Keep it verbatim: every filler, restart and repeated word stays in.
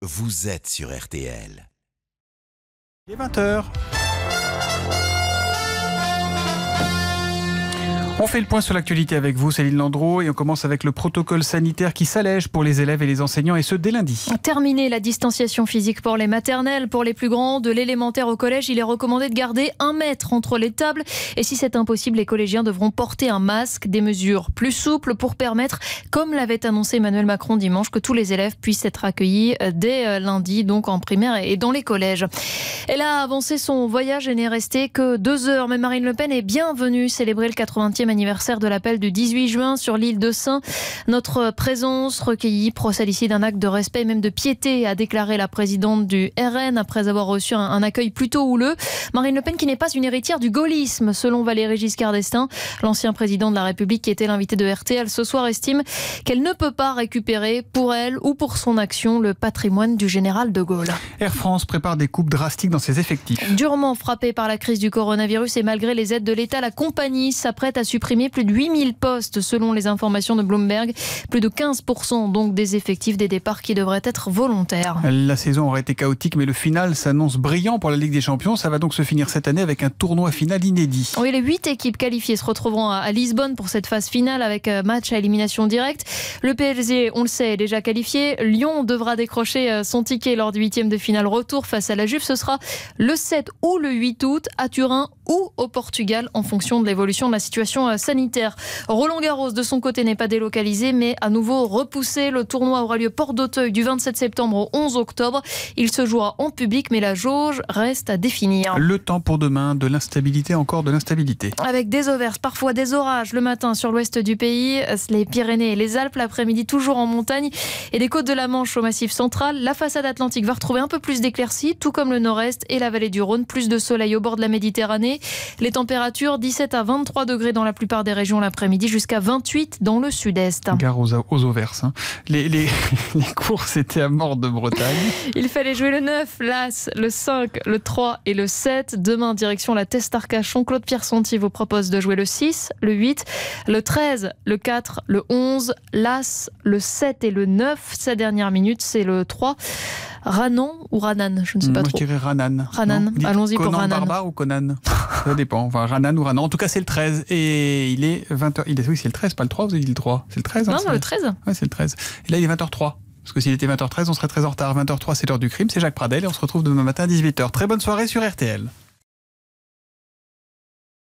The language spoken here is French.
vous êtes sur R T L. Il est vingt heures. On fait le point sur l'actualité avec vous, Céline Landreau, et on commence avec le protocole sanitaire qui s'allège pour les élèves et les enseignants, et ce dès lundi. Terminé la distanciation physique pour les maternelles. Pour les plus grands, de l'élémentaire au collège, il est recommandé de garder un mètre entre les tables. Et si c'est impossible, les collégiens devront porter un masque. Des mesures plus souples pour permettre, comme l'avait annoncé Emmanuel Macron dimanche, que tous les élèves puissent être accueillis dès lundi, donc en primaire et dans les collèges. Elle a avancé son voyage et n'est restée que deux heures. Mais Marine Le Pen est bienvenue célébrer le quatre-vingtième anniversaire de l'appel du dix-huit juin sur l'île de Sein. Notre présence recueillie procède ici d'un acte de respect et même de piété, a déclaré la présidente du R N après avoir reçu un, un accueil plutôt houleux. Marine Le Pen qui n'est pas une héritière du gaullisme, selon Valéry Giscard d'Estaing. L'ancien président de la République qui était l'invité de R T L ce soir estime qu'elle ne peut pas récupérer pour elle ou pour son action le patrimoine du général de Gaulle. Air France prépare des coupes drastiques dans ses effectifs. Durement frappée par la crise du coronavirus et malgré les aides de l'État, la compagnie s'apprête à supprimer plus de huit mille postes selon les informations de Bloomberg. Plus de quinze pour cent donc des effectifs des départs qui devraient être volontaires. La saison aurait été chaotique, mais le final s'annonce brillant pour la Ligue des Champions. Ça va donc se finir cette année avec un tournoi final inédit. Oui, les huit équipes qualifiées se retrouveront à Lisbonne pour cette phase finale avec match à élimination directe. Le P S G, on le sait, est déjà qualifié. Lyon devra décrocher son ticket lors du huitième de finale retour face à la Juve. Ce sera le sept ou le huit août à Turin ou au Portugal en fonction de l'évolution de la situation sanitaire. Roland Garros de son côté n'est pas délocalisé mais à nouveau repoussé. Le tournoi aura lieu Porte d'Auteuil du vingt-sept septembre au onze octobre. Il se jouera en public mais la jauge reste à définir. Le temps pour demain, de l'instabilité, encore de l'instabilité. Avec des averses, parfois des orages le matin sur l'ouest du pays, les Pyrénées et les Alpes, l'après-midi toujours en montagne et des côtes de la Manche au massif central. La façade atlantique va retrouver un peu plus d'éclaircies, tout comme le nord-est et la vallée du Rhône. Plus de soleil au bord de la Méditerranée. Les températures dix-sept à vingt-trois degrés dans la plupart des régions l'après-midi, jusqu'à vingt-huit dans le sud-est. Gare aux, aux Auverses. Hein. Les, les, les courses étaient à mort de Bretagne. Il fallait jouer le neuf, l'As, le cinq, le trois et le sept. Demain, direction la Teste Arcachon. Claude Pierre-Sonti vous propose de jouer le six, le huit, le treize, le quatre, le onze, l'As, le sept et le neuf. Sa dernière minute, c'est le trois. Ranan ou Ranan, je ne sais pas Moi, trop. je dirais Ranan. Ranan, allons-y pour Ranan. Conan Barba ou Conan Ça dépend. Enfin, Ranan ou Ranan. En tout cas, c'est le treize. Et il est vingt heures. Il est... Oui, c'est le treize, pas le trois. Vous avez dit le trois. C'est le treize. Non, hein, non, le treize. Oui, c'est le treize. Et là, il est vingt heures trois. Parce que s'il était vingt heures treize, on serait très en retard. vingt heures trois, c'est l'heure du crime. C'est Jacques Pradel. Et on se retrouve demain matin à dix-huit heures. Très bonne soirée sur R T L.